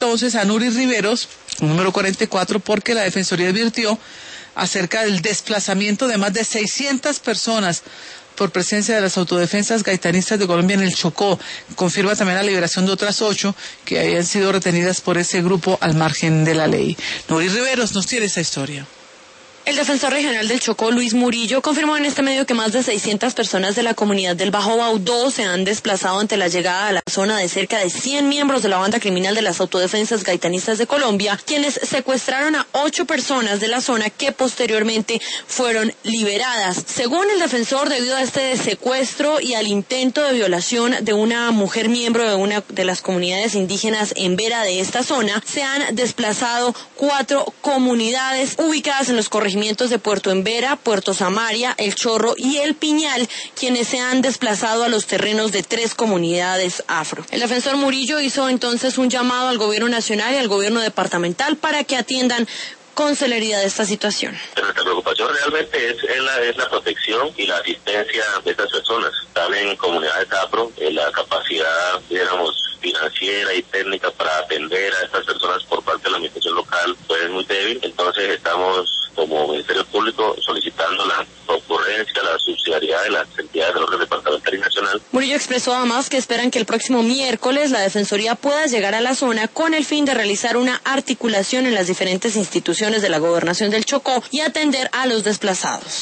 entonces a Nuri Riveros, número 44, porque la Defensoría advirtió acerca del desplazamiento de más de 600 personas por presencia de las autodefensas gaitanistas de Colombia en el Chocó. Confirma también la liberación de otras 8 que habían sido retenidas por ese grupo al margen de la ley. Nuri Riveros nos tiene esta historia. El defensor regional del Chocó, Luis Murillo, confirmó en este medio que más de 600 personas de la comunidad del Bajo Baudó se han desplazado ante la llegada a la zona de cerca de 100 miembros de la banda criminal de las autodefensas gaitanistas de Colombia, quienes secuestraron a 8 personas de la zona que posteriormente fueron liberadas. Según el defensor, debido a este secuestro y al intento de violación de una mujer miembro de una de las comunidades indígenas en Vera de esta zona, se han desplazado 4 comunidades ubicadas en los corregimientos de Puerto Embera, Puerto Samaria, El Chorro y El Piñal, quienes se han desplazado a los terrenos de 3 comunidades afro. El defensor Murillo hizo entonces un llamado al gobierno nacional y al gobierno departamental para que atiendan con celeridad esta situación. Nuestra preocupación realmente es la protección y la asistencia de estas personas. Están en comunidades afro, la capacidad, digamos, financiera y técnica para atender a estas personas por parte de la administración local pues es muy débil. Entonces estamos como Ministerio Público solicitando la concurrencia, la subsidiariedad de las entidades del orden departamental y nacional. Murillo expresó además que esperan que el próximo miércoles la Defensoría pueda llegar a la zona con el fin de realizar una articulación en las diferentes instituciones de la Gobernación del Chocó y atender a los desplazados.